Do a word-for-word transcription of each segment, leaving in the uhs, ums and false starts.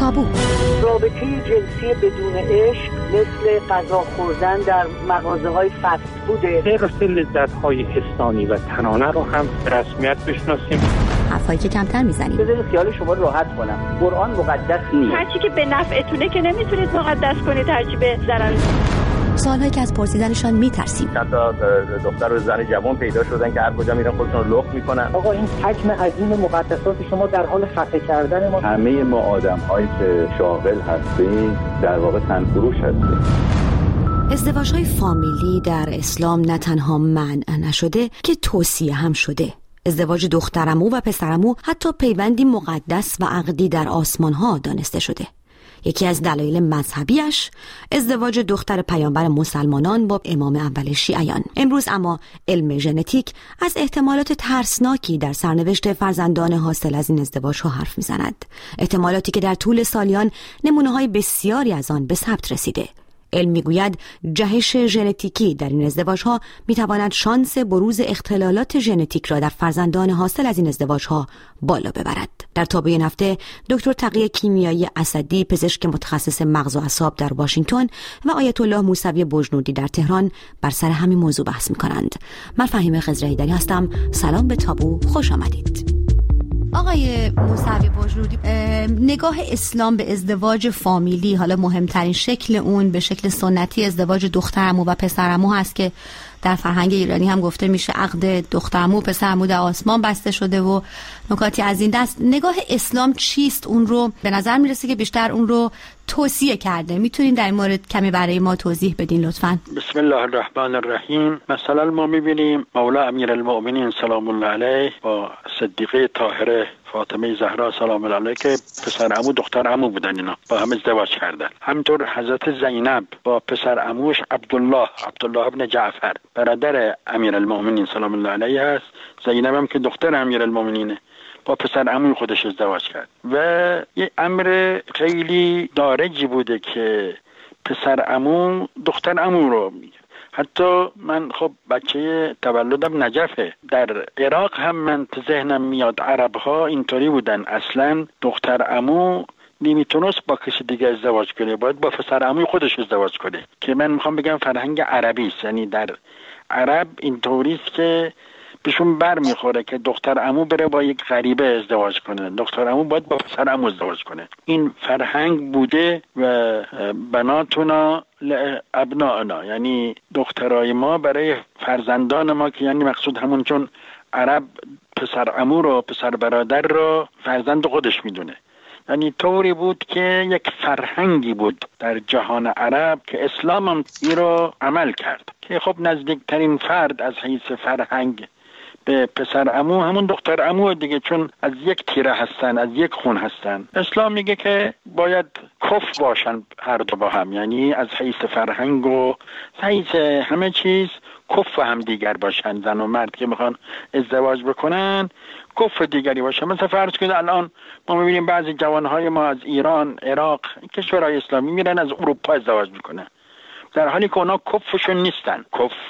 تابو. رابطه جنسی بدون عشق مثل غذا خوردن در مغازه‌های فست فوده. غیر لذت‌های حسانی و تنانه رو هم به رسمیت بشناسیم. حرفایی که کمتر میزنیم. بذارید خیال شما راحت کنم. قرآن مقدس نیست. هرچی که به نفعتونه که نمیتونید مقدس کنید، هرچی به ضرر. سوالایی که از پرسیدنشان میترسیم. حتی دختر و زن جوان پیدا شدن که هر کجا میرن خودشون رو لخت میکنن. آقا این حجم عظیم مقدسات شما در حال خفه کردن ما. همه ما آدم‌هایی که شاغل هستیم در واقع تنفروش هستیم. ازدواج‌های فامیلی در اسلام نه تنها منع نشده که توصیه هم شده. ازدواج دخترعمو و پسرعمو حتی پیوندی مقدس و عقدی در آسمان‌ها دانسته شده. یکی از دلایل مذهبیش ازدواج دختر پیامبر مسلمانان با امام اول شیعیان. امروز اما علم ژنتیک از احتمالات ترسناکی در سرنوشت فرزندان حاصل از این ازدواج‌ها حرف می‌زند. احتمالاتی که در طول سالیان نمونه‌های بسیاری از آن به ثبت رسیده. علم میگوید جهش ژنتیکی در این ازدواج‌ها میتواند شانس بروز اختلالات ژنتیک را در فرزندان حاصل از این ازدواج‌ها بالا ببرد. در تابع این هفته دکتر تقی کیمیایی اسدی، پزشک متخصص مغز و اعصاب در واشنگتن و آیت الله موسوی بجنوردی در تهران بر سر همین موضوع بحث می‌کنند. من فهیمه خضره‌ایدری هستم. سلام به تابو، خوش آمدید. آقای موسوی بجنوردی، نگاه اسلام به ازدواج فامیلی، حالا مهمترین شکل اون به شکل سنتی ازدواج دخترعمو و پسرعمو هست که در فرهنگ ایرانی هم گفته میشه عقد دخترعمو و پسرعمو در آسمان بسته شده و نکاتی از این دست. نگاه اسلام چیست؟ اون رو به نظر میرسه که بیشتر اون رو توصیه کرده. میتونین در این مورد کمی برای ما توضیح بدین لطفاً؟ بسم الله الرحمن الرحیم. مثلا ما میبینیم مولا امیرالمؤمنین سلام الله علیه با صدیقه طاهره فاطمه زهرا سلام الله علیها که پسر عمو دختر عمو بودن، اینا با هم ازدواج کردن. همینطور حضرت زینب با پسر عموش عبدالله عبدالله ابن جعفر برادر امیرالمؤمنین سلام الله علیه است. زینب هم که دختر امیرالمؤمنینه با پسر عموی خودش ازدواج کرد و یه امر خیلی دارجی بوده که پسر عمو دختر عمو رو میگه. حتی من خب بچه تولدم نجفه، در عراق هم من ذهنم میاد عرب ها اینطوری بودن، اصلا دختر عمو نمیتونست با کسی دیگه ازدواج کنه، باید با پسر عموی خودش ازدواج کنه، که من میخوام بگم فرهنگ عربی است. یعنی در عرب اینطوری است که بهشون بر میخوره که دختر عمو بره با یک غریبه ازدواج کنه، دختر عمو باید با پسر عمو ازدواج کنه. این فرهنگ بوده و بناتونا لابنائنا، یعنی دخترای ما برای فرزندان ما، که یعنی مقصود همون، چون عرب پسر عمو رو پسر برادر رو فرزند خودش میدونه. یعنی طوری بود که یک فرهنگی بود در جهان عرب که اسلام هم این رو عمل کرد که خب نزدیکترین فرد از حیث فرهنگ به پسر عمو همون دختر عمو دیگه، چون از یک تیره هستن، از یک خون هستن. اسلام میگه که باید کف باشن هر دو با هم، یعنی از حیث فرهنگ و حیث همه چیز کف هم دیگر باشن. زن و مرد که میخوان ازدواج بکنن کف دیگری باشن. مثلا فرض کنید الان ما میبینیم بعضی جوانهای ما از ایران، عراق، کشورهای اسلامی میرن از اروپا ازدواج میکنن، در حالی که اونا کفشون نیستن. کف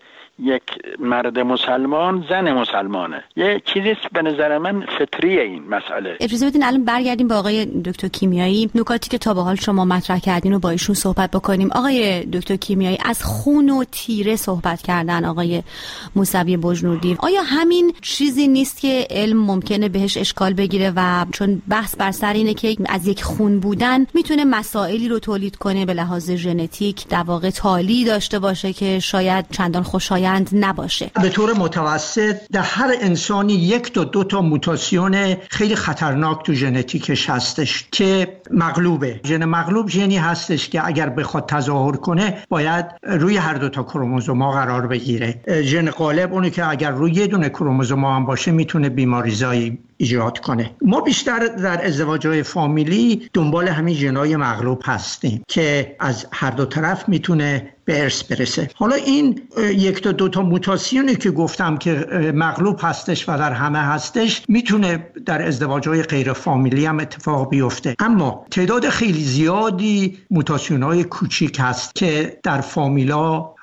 یک مرد مسلمان زن مسلمانه، یه چیزی به نظر من فطریه این مسئله. اجازه بدین الان برگردیم به آقای دکتر کیمیایی، نکاتی که تا به حال شما مطرح کردین رو با ایشون صحبت بکنیم. آقای دکتر کیمیایی، از خون و تیره صحبت کردن آقای موسوی بجنوردی. آیا همین چیزی نیست که علم ممکنه بهش اشکال بگیره و چون بحث بر سر اینه که از یک خون بودن میتونه مسائلی رو تولید کنه به لحاظ ژنتیک، در واقع تالی داشته باشه که شاید چندان خوشایند نباشه؟ به طور متوسط در هر انسانی یک تا دو تا موتاسیون خیلی خطرناک تو ژنتیکش هستش که مغلوبه. ژن مغلوب ژنی هستش که اگر بخواد تظاهر کنه باید روی هر دو تا کروموزوم‌ها قرار بگیره. ژن غالب اونی که اگر روی یه دونه کروموزوم هم باشه میتونه بیماریزایی ایجاد کنه. ما بیشتر در ازدواج‌های فامیلی دنبال همین ژن‌های مغلوب هستیم که از هر دو طرف میتونه به ارث برسه. حالا این یک تا دو تا موتاسیونی که گفتم که مغلوب هستش و در همه هستش میتونه در ازدواج‌های غیر فامیلی هم اتفاق بیفته، اما تعداد خیلی زیادی موتاسیون‌های کوچیک هست که در فامیلا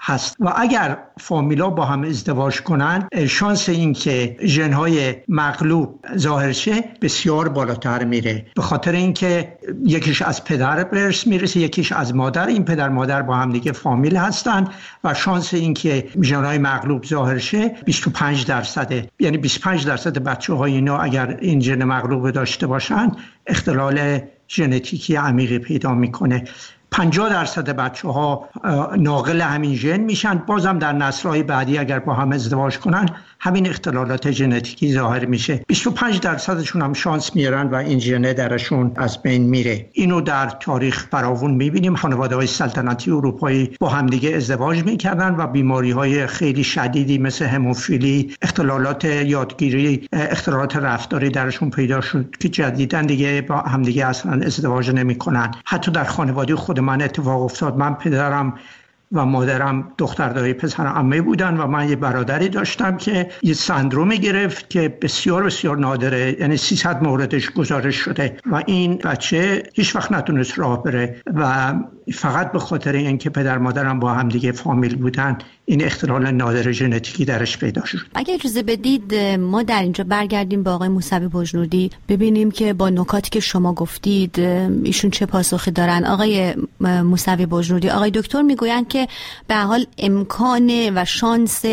هست و اگر فامیلا با هم ازدواج کنن شانس این که ژن‌های مغلوب ظاهر شه بسیار بالاتر میره، به خاطر اینکه یکیش از پدر به ارث میرسه، یکیش از مادر. این پدر مادر با هم دیگه فامیل هستن و شانس این که ژن‌های مغلوب ظاهر شه بیست و پنج درصده. یعنی بیست و پنج درصد بچه‌های اینا اگر این ژن مغلوب داشته باشن اختلال ژنتیکی عمیقی پیدا میکنه. پنجاه درصد بچه ها ناقل همین ژن میشن. بازم در نسل‌های بعدی اگر با هم ازدواج کنن همین اختلالات ژنتیکی ظاهر میشه. بیست و پنج درصدشون هم شانس میارن و این ژن درشون از بین میره. اینو در تاریخ فراوون میبینیم. خانواده‌های سلطنتی اروپایی با همدیگه ازدواج میکردن و بیماری‌های خیلی شدیدی مثل هموفیلی، اختلالات یادگیری، اختلالات رفتاری درشون پیدا شد که جدیداً دیگه با همدیگه اصلا ازدواج نمیکنن. حتی در خانواده خود من اتفاق افتاد. من پدرم و مادرم دختر دایی پسر عمه بودن و من یه برادری داشتم که یه سندرومی گرفت که بسیار بسیار نادره، یعنی سیصد موردش گزارش شده و این بچه هیچ وقت نتونست راه بره و فقط به خاطر اینکه پدر مادرم با هم دیگه فامیل بودن این اختلال نادر ژنتیکی درش پیدا شد. اگه اجازه بدید ما در اینجا برگردیم با آقای موسوی بجنودی ببینیم که با نکاتی که شما گفتید ایشون چه پاسخی دارن. آقای موسوی بجنودی، آقای دکتر میگویند که به حال امکان و شانس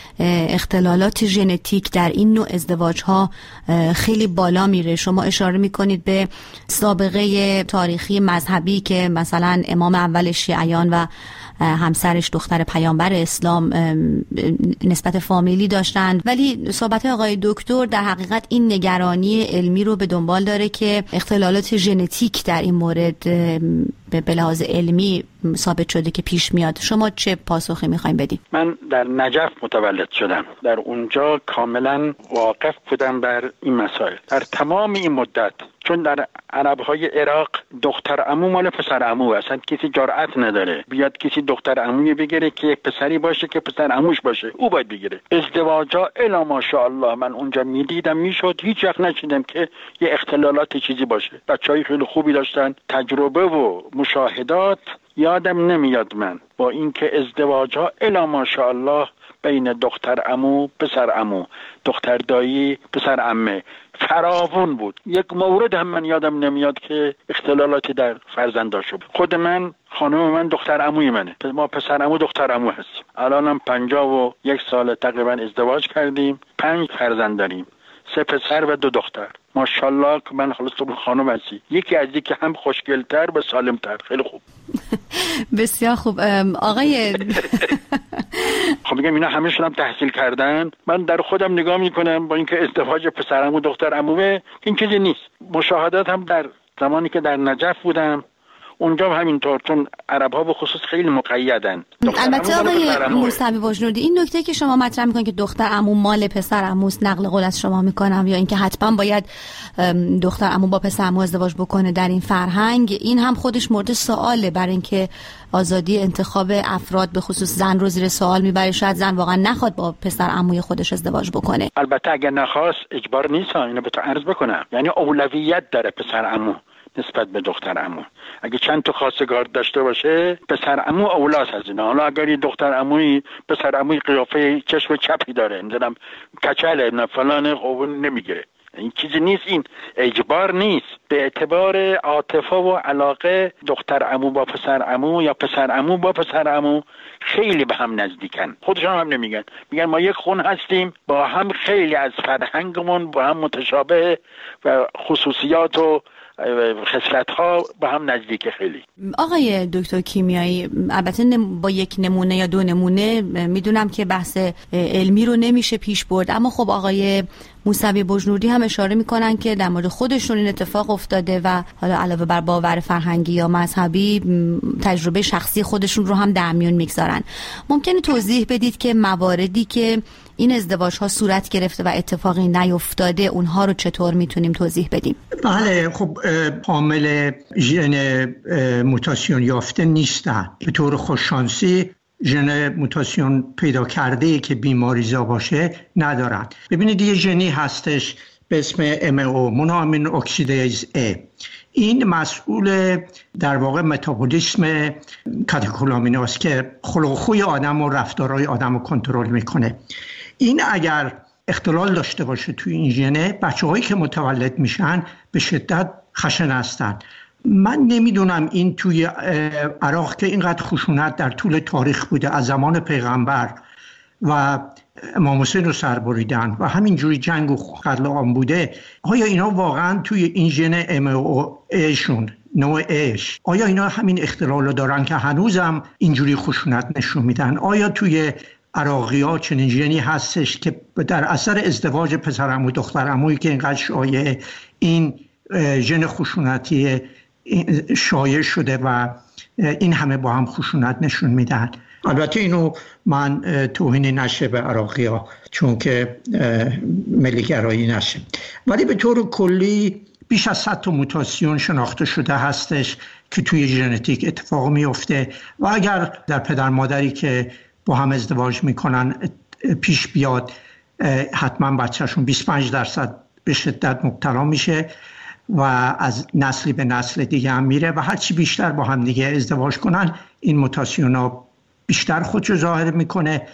اختلالات ژنتیک در این نوع ازدواج ها خیلی بالا میره. شما اشاره میکنید به سابقه تاریخی مذهبی که مثلا امام اول شیعیان و همسرش دختر پیامبر اسلام نسبت فامیلی داشتند، ولی صحبت آقای دکتر در حقیقت این نگرانی علمی رو به دنبال داره که اختلالات ژنتیک در این مورد به لحاظ علمی ثابت شده که پیش میاد. شما چه پاسخی میخوایم بدیم؟ من در نجف متولد شدم، در اونجا کاملا واقف بودم بر این مسائل در تمام این مدت، چون در عربهای عراق دختر عمو مال پسر عمو اصلا کسی جرأت نداره بیاد کسی دختر عموی بگیره که یک پسری باشه که پسر عموش باشه، او باید بگیره. ازدواجا الا ماشاءالله من اونجا میدیدم میشد، هیچ وقت نشیدم که یه اختلالات چیزی باشه. بچهای خیلی خوبی داشتن، تجربه و مشاهدات یادم نمیاد من با اینکه ازدواجا الا ماشاءالله بین دختر عمو پسر عمو، دختر دایی پسر عمه فراوون بود. یک مورد هم من یادم نمیاد که اختلالاتی در فرزنداشو بود. خود من خانم من دختر عموی منه، ما پسر عمو دختر عمو هستیم. الانم پنجاه و یک سال تقریبا ازدواج کردیم، پنج فرزند داریم، سه پسر و دو دختر. ماشاءالله که من خلاص تو خانم هستی، یکی از یکی هم خوشگل‌تر و سالم‌تر. خیلی خوب. بسیار خوب. آقای خب میگم اینا همه‌شون هم تحصیل کردن. من در خودم نگاه میکنم با اینکه ازدواج پسرم و دختر عمومه این چیزی نیست. مشاهدات هم در زمانی که در نجف بودم اونجا همینطور، چون عرب ها به خصوص خیلی مقیدن. البته آقای موسوی بجنودی این نکته که شما مطرح میکنید که دختر عمو مال پسر عموست، نقل قول از شما میکنم، یا اینکه حتما باید دختر عمو با پسر عمو ازدواج بکنه در این فرهنگ، این هم خودش مورد سواله، برای اینکه آزادی انتخاب افراد به خصوص زن رو زیر سوال میبره. شاید زن واقعا نخواد با پسر عموی خودش ازدواج بکنه. البته اگر نخواست اجبار نیست. اینو به تو عرض بکنم، یعنی اولویت داره پسر عمو نسبت به دختر عمو. اگه چند تا خواستگار داشته باشه پسر عمو اولاست از اینا. حالا اگر یه دختر عموی پسر عموی قیافه چشم چپی داره، نمیدونم کچله نه فلان، قبول نمیگیره. این چیزی نیست، این اجبار نیست. به اعتبار عاطفه و علاقه دختر عمو با پسر عمو یا پسر عمو با پسر عمو خیلی به هم نزدیکن. خودشان هم نمیگن، میگن ما یک خون هستیم، با هم خیلی از فرهنگمون با هم متشابه و خصوصیات و خصلت ها با هم نزدیک خیلی. آقای دکتر کیمیایی، البته با یک نمونه یا دو نمونه میدونم که بحث علمی رو نمیشه پیش برد، اما خب آقای موسوی بجنودی هم اشاره میکنن که در مورد خودشون این اتفاق افتاده و حالا علاوه بر باور فرهنگی یا مذهبی تجربه شخصی خودشون رو هم در میون میگذارن. ممکنه توضیح بدید که مواردی که این ازدواج ها صورت گرفته و اتفاقی نیفتاده اونها رو چطور میتونیم توضیح بدیم؟ بله، خب حامل ژن موتاسیون یافته نیستن. به طور خوششانسی ژن موتاسیون پیدا کرده که بیماریزا باشه ندارن. ببینید یه ژنی هستش به اسم ام او، مونوامین اکسیدیز ا. این مسئول در واقع متابولیسم کاتکولامیناست که خلق و خوی آدم و رفتارهای آدم رو کنترل میکنه. این اگر اختلال داشته باشه توی این ژنه، بچه‌هایی که متولد میشن به شدت خشن هستن. من نمیدونم این توی عراق که اینقدر خشونت در طول تاریخ بوده، از زمان پیغمبر و امام حسین رو سر بریدن و همینجوری جنگ و قتل عام بوده، آیا اینا واقعا توی این ژن ام او ایشون نوع ایش آیا اینا همین اختلال رو دارن که هنوزم اینجوری خشونت نشون میدن؟ آیا توی عراقی ها چنین ژنی هستش که در اثر ازدواج پسرعمو دخترعمویی که اینقدر شایع این ژن خشونتی شایع شده و این همه با هم خشونت نشون میدن؟ البته اینو من توهینی نشه به عراقی ها چون که ملیگرایی نشه، ولی به طور کلی بیش از صد تا موتاسیون شناخته شده هستش که توی ژنتیک اتفاق میفته و اگر در پدر مادری که با هم ازدواج میکنن پیش بیاد، حتما بچهشون بیست و پنج درصد به شدت مبتلا میشه و از نسلی به نسل دیگه هم میره و هرچی بیشتر با هم دیگه ازدواج کنن این موتاسیون ها بیشتر خودشو ظاهر میکنه،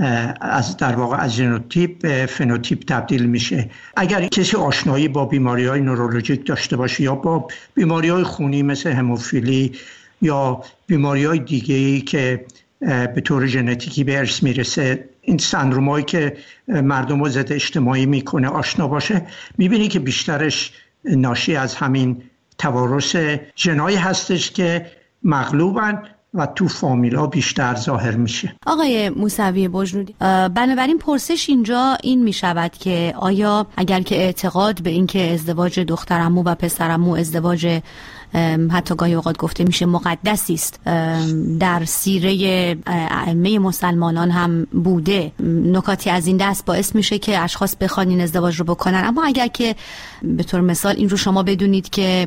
از در واقع از ژنوتیپ به فنوتیپ تبدیل میشه. اگر کسی آشنایی با بیماری‌های نورولوژیک داشته باشه یا با بیماری‌های خونی مثل هموفیلی یا بیماری‌های دیگه‌ای که به طور ژنتیکی به ارث میرسه، این سندرومایی که مردم رو ضد اجتماعی میکنه آشنا باشه، میبینی که بیشترش ناشی از همین توارث ژنایی هستش که مغلوبن و تو فامیلا بیشتر ظاهر میشه. آقای موسوی بجنودی، بنابراین پرسش اینجا این میشود که آیا اگر که اعتقاد به این که ازدواج دخترعمو و پسرعمو ازدواج حتی گاهی اوقات گفته میشه مقدسی است در سیره ائمه مسلمانان هم بوده، نکاتی از این دست باعث میشه که اشخاص بخوان این ازدواج رو بکنن، اما اگر که به طور مثال این رو شما بدونید که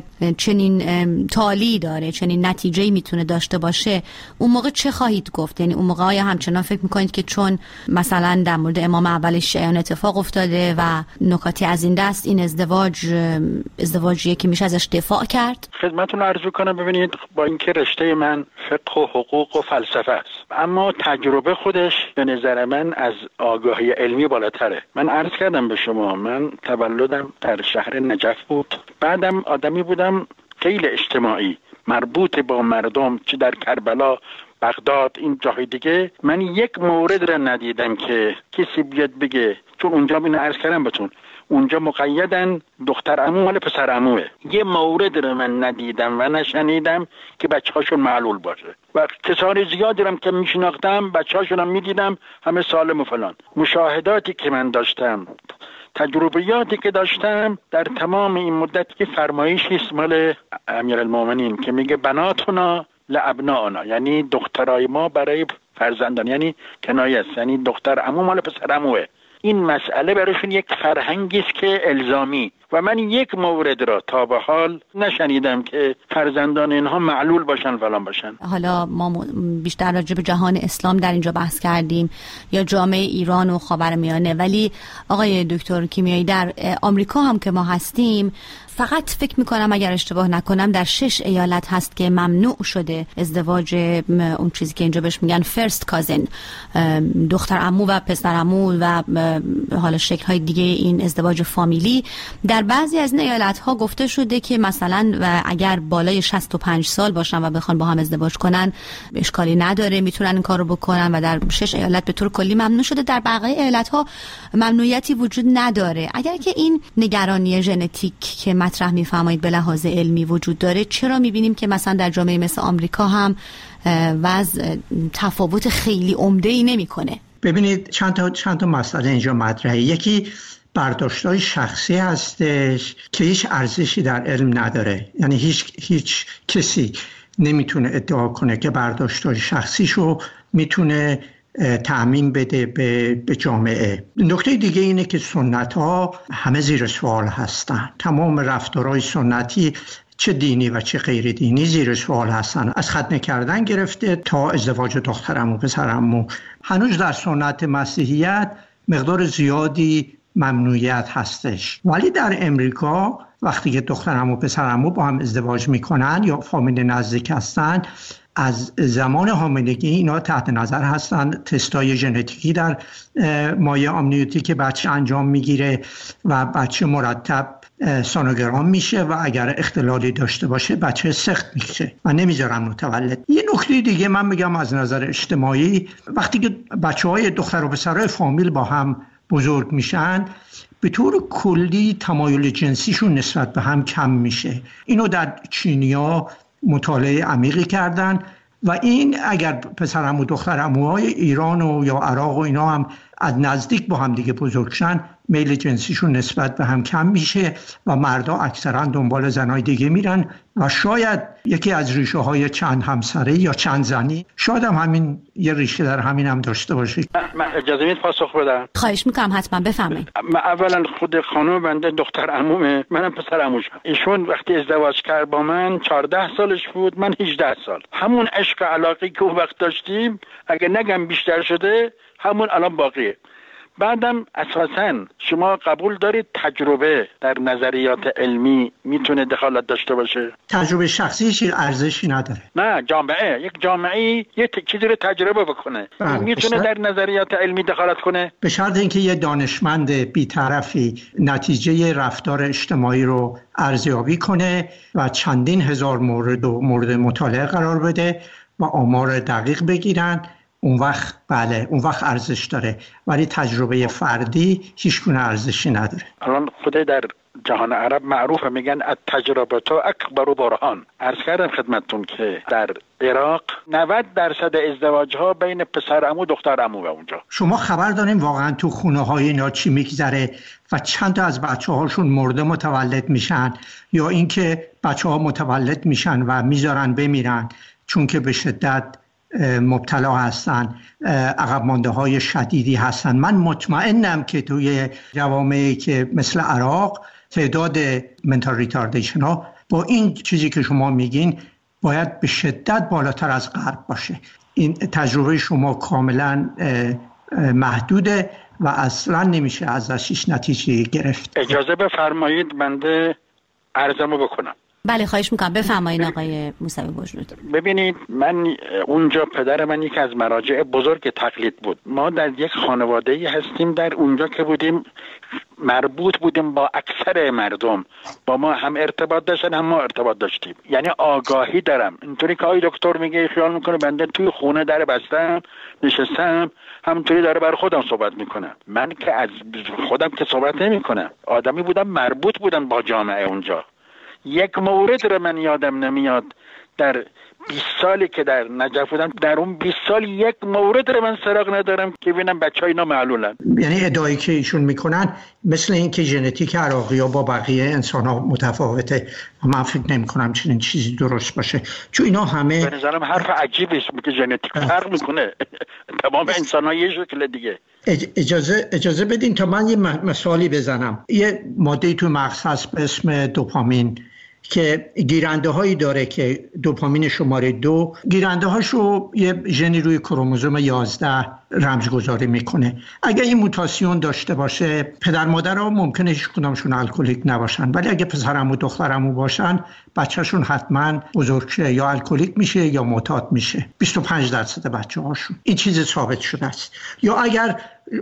چنین تالی داره، چنین نتیجه‌ای میتونه داشته باشه، اون موقع چه خواهید گفت؟ یعنی اون موقع آیا همچنان فکر میکنید که چون مثلا در مورد امام اول شیعیان اتفاق افتاده و نکاتی از این دست این ازدواج ازدواجیه که میشه ازش دفاع کرد؟ خدمتتون عرض کنم ببینید، با اینکه رشته من فقه و حقوق و فلسفه است، اما تجربه خودش به نظر من از آگاهی علمی بالاتره. من عرض کردم به شما، من تولدم در شهر نجف بود، بعدم آدمی بودم خیلی اجتماعی، مربوط با مردم، چه در کربلا، بغداد، این جاهای دیگه. من یک مورد را ندیدم که کسی بیاد بگه، چون اونجا اینو عرض کردم بهتون، اونجا مقیدن دختر عمو مال پسر عموه. یه مورد رو من ندیدم و نشنیدم که بچه هاشون معلول باشه و کسانی زیادی رو که میشناختم بچه هاشون هم میدیدم همه سالم و فلان. مشاهداتی که من داشتم، تجربیاتی که داشتم در تمام این مدت، که فرمایشی است مال امیرالمومنین که میگه بناتنا لابنائنا، یعنی دخترای ما برای فرزندان، یعنی کنایه است، یعنی دختر عمو مال پسر عموه. این مسئله برایشون یک فرهنگی است که الزامی، و من یک مورد را تا به حال نشنیدم که فرزندان اینها معلول باشن فلان باشن. حالا ما بیشتر راجع به جهان اسلام در اینجا بحث کردیم یا جامعه ایران و خاورمیانه، ولی آقای دکتر کیمیایی در آمریکا هم که ما هستیم، فقط فکر میکنم اگر اشتباه نکنم در شش ایالت هست که ممنوع شده ازدواج، اون چیزی که اینجا بهش میگن فرست کازن، دختر عمو و پسر عمو و حالا شکل های دیگه این ازدواج فامیلی. در بعضی از این ایالت ها گفته شده که مثلا اگر بالای شصت و پنج سال باشن و بخوان با هم ازدواج کنن اشکالی نداره، میتونن این کارو بکنن و در شش ایالت به طور کلی ممنوع شده. در بقیه ایالت ها ممنوعیتی وجود نداره. اگر که این نگرانی ژنتیک که مطرح میفرمایید به لحاظ علمی وجود داره، چرا میبینیم که مثلا در جامعه مثل آمریکا هم وضع تفاوت خیلی عمده‌ای نمیکنه؟ ببینید چند تا چند تا مسئله اینجا مطرحه. یکی برداشت‌های شخصی هستش که هیچ ارزشی در علم نداره، یعنی هیچ هیچ کسی نمیتونه ادعا کنه که برداشت‌های شخصیشو میتونه تعمیم بده به, به جامعه. نکته دیگه اینه که سنت‌ها همه زیر سوال هستن. تمام رفتارهای سنتی چه دینی و چه غیر دینی زیر سوال هستن، از ختنه کردن گرفته تا ازدواج دخترعمو و پسرعمو. هنوز در سنت مسیحیت مقدار زیادی ممنوعیت هستش، ولی در امریکا وقتی که دخترعمو و پسرعمو با هم ازدواج میکنن یا فامیل نزدیک هستن، از زمان حاملگی اینا تحت نظر هستن. تستای ژنتیکی در مایع آمنیوتیک بچه انجام میگیره و بچه مرتب سونوگرام میشه و اگر اختلالی داشته باشه بچه سخت میشه و نمیذارن متولد. یه نکته دیگه من میگم از نظر اجتماعی، وقتی که بچه های دختر و پسرهای فامیل با هم بزرگ میشن، به طور کلی تمایل جنسیشون نسبت به هم کم میشه. اینو در چینیا مطالعه عمیقی کردن و این اگر پسرعمو و دخترعموهای ایران و یا عراق و اینا هم از نزدیک با هم دیگه بزرگ شن، میل جنسیشون نسبت به هم کم میشه و مردا اکثرا دنبال زنای دیگه میرن و شاید یکی از ریشه های چند همسره یا چند زنی، شاید هم همین یه ریشه در همین هم داشته باشه. من اجازه میدید پاسخ بدم؟ خواهش میکنم، حتما بفرمایید. اولا خود خانم بنده دختر عمومه، منم پسر عموشم. ایشون وقتی ازدواج کرد با من چهارده سالش بود، من هجده سال. همون عشق علاقی که اون وقت داشتیم اگه نگم بیشتر شده، همون الان باقیه. بعدم اساساً شما قبول دارید تجربه در نظریات علمی میتونه دخالت داشته باشه؟ تجربه شخصی ارزشی نداره. نه، جامعه، یک جامعه یه چیزی رو تجربه بکنه، بله. میتونه در نظریات علمی دخالت کنه به شرط اینکه یه دانشمند بی‌طرفی نتیجه رفتار اجتماعی رو ارزیابی کنه و چندین هزار مورد و مورد مطالعه قرار بده و آمار دقیق بگیرن، اون وقت بله اون وقت ارزش داره، ولی تجربه فردی هیچ گونه ارزشی نداره. الان خود در جهان عرب معروفه، میگن التجربه اکبر برهان. عرض کردم خدمتتون که در عراق نود درصد ازدواج ها بین پسر عمو دختر عمو اونجا. شما خبر دارین واقعا تو خونه های اینا چی میگذره و چند تا از بچه هاشون مرده متولد میشن یا اینکه بچه ها متولد میشن و میذارن بمیرن چون که به شدت مبتلا هستن، عقب مانده های شدیدی هستن. من مطمئنم که توی جوامعی که مثل عراق تعداد منتال ریتاردیشن ها با این چیزی که شما میگین باید به شدت بالاتر از غرب باشه. این تجربه شما کاملا محدوده و اصلا نمیشه ازش هیچ نتیجه گرفت. اجازه بفرمایید بنده عرضمو بکنم. بله خواهش میکنم، بفرمایید آقای موسوی وجود. ببینید، من اونجا پدر من یکی از مراجع بزرگ تقلید بود. ما در یک خانواده‌ای هستیم، در اونجا که بودیم مربوط بودیم با اکثر مردم، با ما هم ارتباط داشتن هم ما ارتباط داشتیم. یعنی آگاهی دارم، اینطوری که آقای دکتر میگه خیال میکنه بنده توی خونه در بستم نشستم همونطوری داره برای خودم صحبت میکنم. من که از خودم که صحبت نمیکنم، آدمی بودم مربوط بودم با جامعه اونجا. یک مورد رو من یادم نمیاد در بیست سالی که در نجف بودم، در اون بیست سال یک مورد رو من سراغ ندارم که ببینم بچه ها اینا معلولن. یعنی ادعایی که ایشون میکنن مثل این که ژنتیک عراقی ها با بقیه انسان ها متفاوته و من فکر نمی کنم چنین چیزی درست باشه، چون اینا همه به نظرم حرف عجیبی است که ژنتیک فرق میکنه. تمام انسان ها یه شکل دیگه. اجازه اجازه بدین تا من یه مثالی بزنم. یه ماده تو مغز هست به اسم دوپامین که گیرنده هایی داره که دوپامین شماره دو گیرنده هاشو یه ژنی روی کروموزوم یازده رمزگذاری میکنه. اگه این موتاسیون داشته باشه، پدر مادرها ممکنه هیچ کدومشون الکلیک نباشن، ولی اگه پسرعمو دخترعمو باشن بچه‌شون حتما بزرگ شه یا الکلیک میشه یا معتاد میشه. بیست و پنج درصد بچه‌هاشون. این چیز ثابت شده است. یا اگر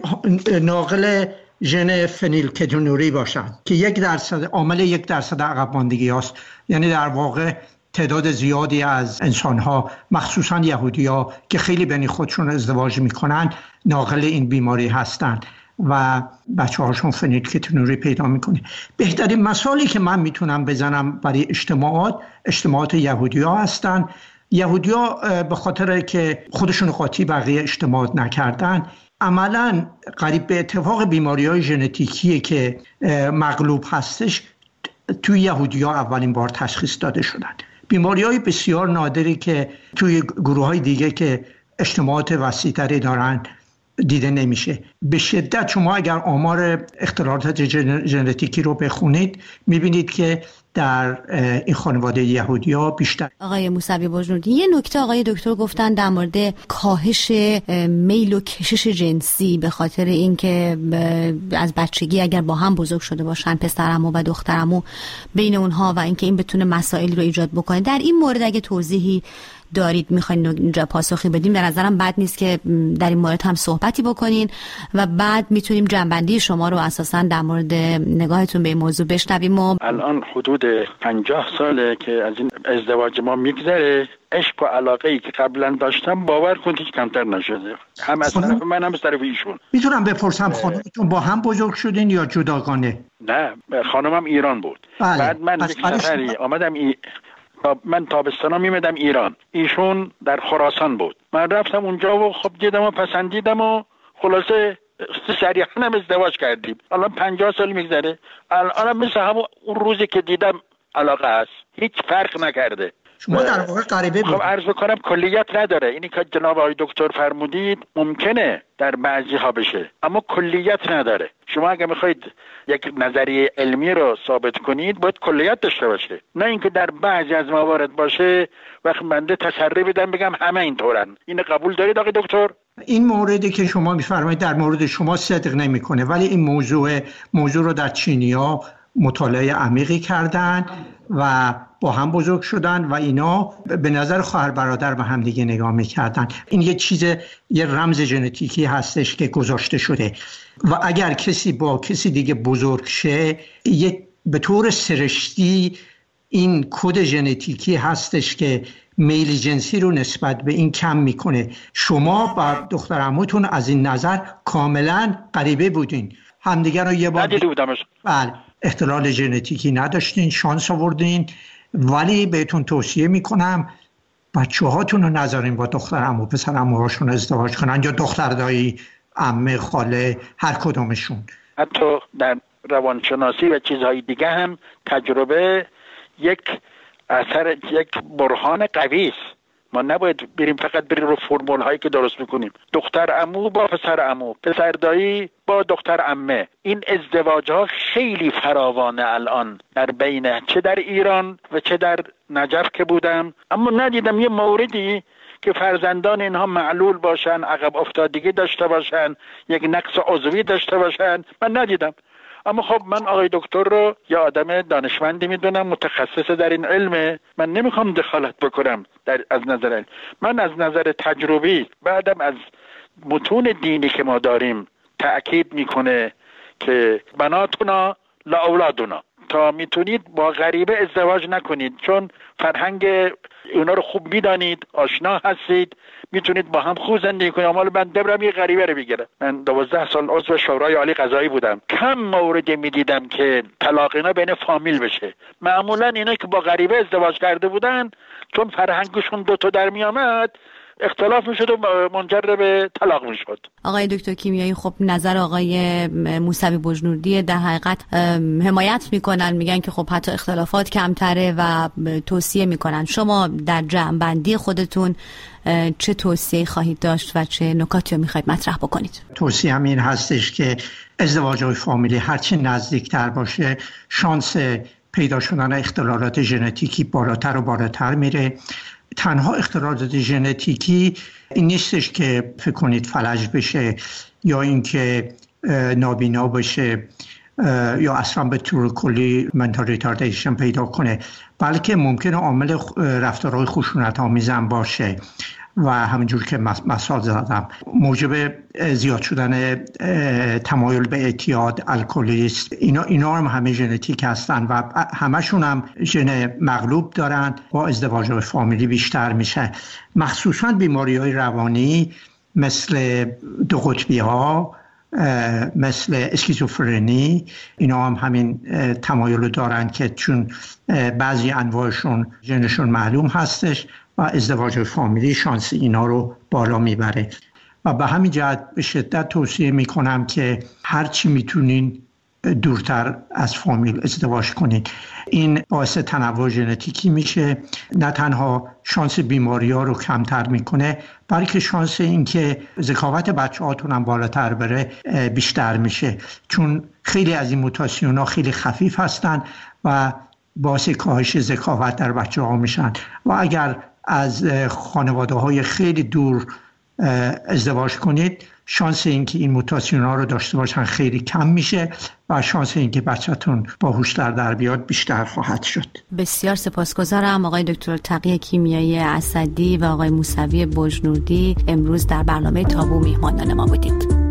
ناقل ژن فنیلکتونوری باشن که یک درصد عامل یک درصد عقب ماندگی است، یعنی در واقع تعداد زیادی از انسان‌ها مخصوصا یهودی‌ها که خیلی بین خودشون ازدواج میکنن ناقل این بیماری هستن و بچه‌هاشون فنیلکتونوری پیدا میکنه. بهترین مثالی که من میتونم بزنم برای اجتماعات اجتماعات یهودی‌ها هستن. یهودی‌ها به خاطر که خودشون قاطی بقیه اجتماعات نکردن، عملاً قریب به اتفاق بیماری‌های ژنتیکی که مغلوب هستش توی یهودی‌ها اولین بار تشخیص داده شدن. بیماری‌های بسیار نادری که توی گروه‌های دیگه که اجتماعات وسیع‌تری دارن دیده نمیشه. به شدت شما اگر آمار اختلالات ژنتیکی رو بخونید می‌بینید که در این خانواده یهودی‌ها بیشتر. آقای موسوی بجنوردی، یه نکته آقای دکتر گفتن در مورد کاهش میل و کشش جنسی به خاطر اینکه از بچگی اگر با هم بزرگ شده باشن پسرعمو و دخترعمو بین اونها و اینکه این بتونه مسائلی رو ایجاد بکنه. در این مورد اگه توضیحی دارید میخواین اینجا پاسخی بدیم، در نظرم بد نیست که در این مورد هم صحبتی بکنین و بعد میتونیم جنبندی شما رو اساساً در مورد نگاهتون به این موضوع بشنویم. و الان حدود پنجاه ساله که از این ازدواج ما میگذره. عشق و علاقه ای که قبلا داشتم باور کنید هیچ کمتر نشده، هم از طرف من هم از طرف ایشون. میتونم بپرسم خانمتون با هم بزرگ شدین یا جداگانه؟ نه، خانمم ایران بود. بله. بعد من یک سفری آمدم ای... من تابستانا میمدم ایران، ایشون در خراسان بود. من رفتم اونجا و خب دیدم و پسندیدم و خلاصه سریعا هم ازدواج کردیم. الان پنجاه سال میگذره، الان مثل همون اون روزی که دیدم علاقه هست، هیچ فرق نکرده. شما در واقع غریبه بود. خب عرض بکنم کلیت نداره. اینی که جناب آقای دکتر فرمودید ممکنه در بعضی ها بشه اما کلیت نداره. شما اگه میخواید یک نظریه علمی رو ثابت کنید باید کلیت داشته باشه، نه اینکه در بعضی از موارد باشه وقت بنده تسری بدم بگم همه اینطورن. اینو قبول دارید آقای دکتر؟ این موردی که شما میفرمایید در مورد شما صدق نمیکنه، ولی این موضوع موضوع رو در چینی‌ها مطالعه عمیقی کردن و با هم بزرگ شدن و اینا به نظر خواهر برادر به هم دیگه نگاه میکردن. این یه چیز، یه رمز ژنتیکی هستش که گذاشته شده و اگر کسی با کسی دیگه بزرگ شه یه به طور سرشتی این کد ژنتیکی هستش که میل جنسی رو نسبت به این کم میکنه. شما با دختر عموتون از این نظر کاملا غریبه بودین، همدیگه رو یه بار ندیده بودمش. بله، اختلال ژنتیکی نداشتین، شانس آوردین. ولی بهتون توصیه میکنم بچه هاتون رو نذارین با دختر عمو پسر عموهاشون ازدواج کنن یا دختر دایی، عمه، خاله، هر کدومشون. حتی در روانشناسی و چیزهای دیگه هم تجربه یک اثر، یک برهان قوی است. ما نباید بریم فقط بریم رو فرمول هایی که درست میکنیم. دختر عمو با پسر عمو، پسر دایی با دختر عمه. این ازدواج ها خیلی فراوانه الان در بین، چه در ایران و چه در نجف که بودم، اما ندیدم یه موردی که فرزندان اینها معلول باشن، عقب افتادگی داشته باشن، یک نقص عضوی داشته باشن، من ندیدم. اما خب من آقای دکتر رو یا آدم دانشمندی میدونم، متخصص در این علمه، من نمیخوام دخالت بکنم در از نظر علم. من از نظر تجربی بعدم از متون دینی که ما داریم تأکید میکنه که بناتونا لا اولادونا، تا میتونید با غریبه ازدواج نکنید، چون فرهنگ اونا رو خوب میدانید، آشنا هستید، میتونید با هم خوب زندگی کنید. اما من دبرم یه غریبه رو بگیرم. من دوازده سال عضو شورای عالی قضایی بودم، کم موردی میدیدم که طلاق اینا بین فامیل بشه. معمولا اینا که با غریبه ازدواج کرده بودن چون فرهنگشون دوتا در میامد اختلاف میشد و منجر به طلاق میشد. آقای دکتر کیمیایی، خب نظر آقای موسوی بجنوردی در حقیقت حمایت میکنن، میگن که خب حتی اختلافات کمتره و توصیه میکنن. شما در جمع‌بندی خودتون چه توصیه خواهید داشت و چه نکاتی رو میخواید مطرح بکنید؟ توصیه هم این هستش که ازدواج‌های فامیلی هرچی نزدیکتر باشه شانس پیدا شدن اختلالات ژنتیکی بالاتر و بالاتر میره. تنها اختلالات ژنتیکی این نیستش که فکر کنید فلج بشه یا اینکه نابینا بشه یا اصلا به طور کلی منتال ریتاردیشن پیدا کنه، بلکه ممکنه عامل رفتارهای خشونت آمیز هم باشه و همینجور که مثال زدم موجب زیاد شدن تمایل به اعتیاد، الکلیست، اینا اینا هم همه ژنتیک هستن و همشون هم ژن مغلوب دارن. با ازدواج فامیلی بیشتر میشه، مخصوصا بیماری‌های روانی مثل دو قطبی ها، مثل اسکیزوفرنی، اینا هم همین تمایل رو دارن که چون بعضی انواعشون ژنشون معلوم هستش و ازدواج فامیلی شانس اینا رو بالا میبره. و به همین جهت به شدت توصیه میکنم که هرچی میتونین دورتر از فامیل ازدواج کنین. این باعث تنوع ژنتیکی میشه، نه تنها شانس بیماری ها رو کمتر میکنه بلکه شانس این که ذکاوت بچه هاتون هم بالاتر بره بیشتر میشه، چون خیلی از این موتاسیون ها خیلی خفیف هستن و باعث کاهش ذکاوت در بچه‌ها میشن و اگر از خانواده‌های خیلی دور ازدواج کنید شانس اینکه این موتاسیون ها رو داشته باشن خیلی کم میشه و شانس اینکه بچه‌تون باهوش‌تر در بیاد بیشتر خواهد شد. بسیار سپاسگزارم آقای دکتر تقی کیمیایی اسدی و آقای موسوی بجنوردی امروز در برنامه تابو میهمانان ما بودید.